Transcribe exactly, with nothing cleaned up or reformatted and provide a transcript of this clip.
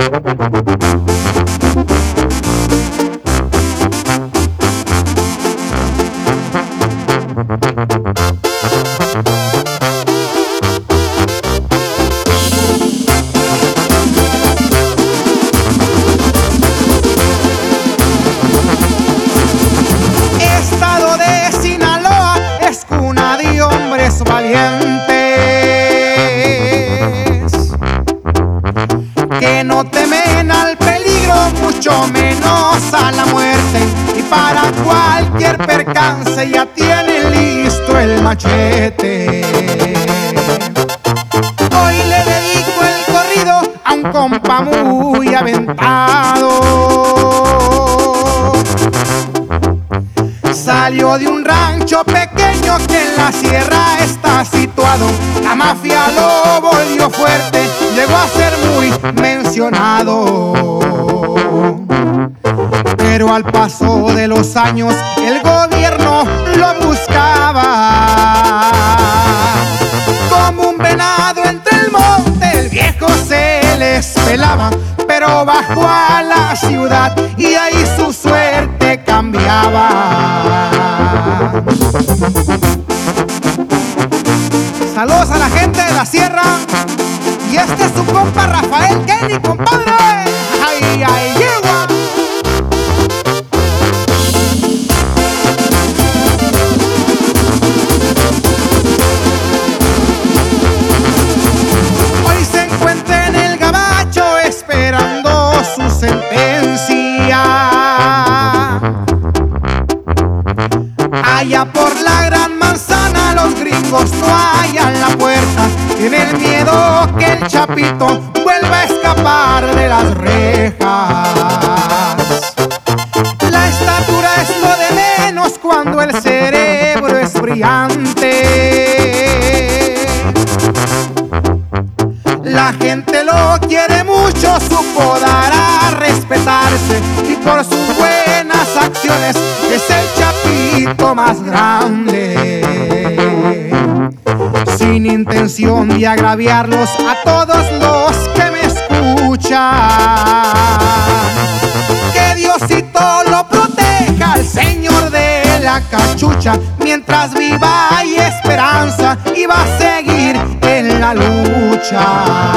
Estado de Sinaloa es cuna de hombres valientes que no temen al peligro, mucho menos a la muerte, y para cualquier percance ya tienen listo el machete. Hoy le dedico el corrido a un compa muy aventado. Salió de un rancho pequeño que en la sierra está situado. La mafia lo volvió fuerte, llegó a ser muy mencionado. Pero al paso de los años el gobierno lo buscaba. Como un venado entre el monte, el viejo se les pelaba, pero bajó a la ciudad y ahí su suerte cambiaba. Saludos a la gente de la sierra, y este es su compa Rafael Kenny, compadre. Ay, ay, yegua. Hoy se encuentra en el gabacho esperando su sentencia. Allá por la Gran Manzana los gringos no hallan la puerta. Tienen miedo que el chapito vuelva a escapar de las rejas. La estatura es lo de menos cuando el cerebro es brillante. La gente lo quiere mucho, supo dar a respetarse, y por sus buenas acciones es el chapito más grande. Sin intención de agraviarlos a todos los que me escuchan, que Diosito lo proteja al señor de la cachucha. Mientras viva hay esperanza y va a seguir en la lucha.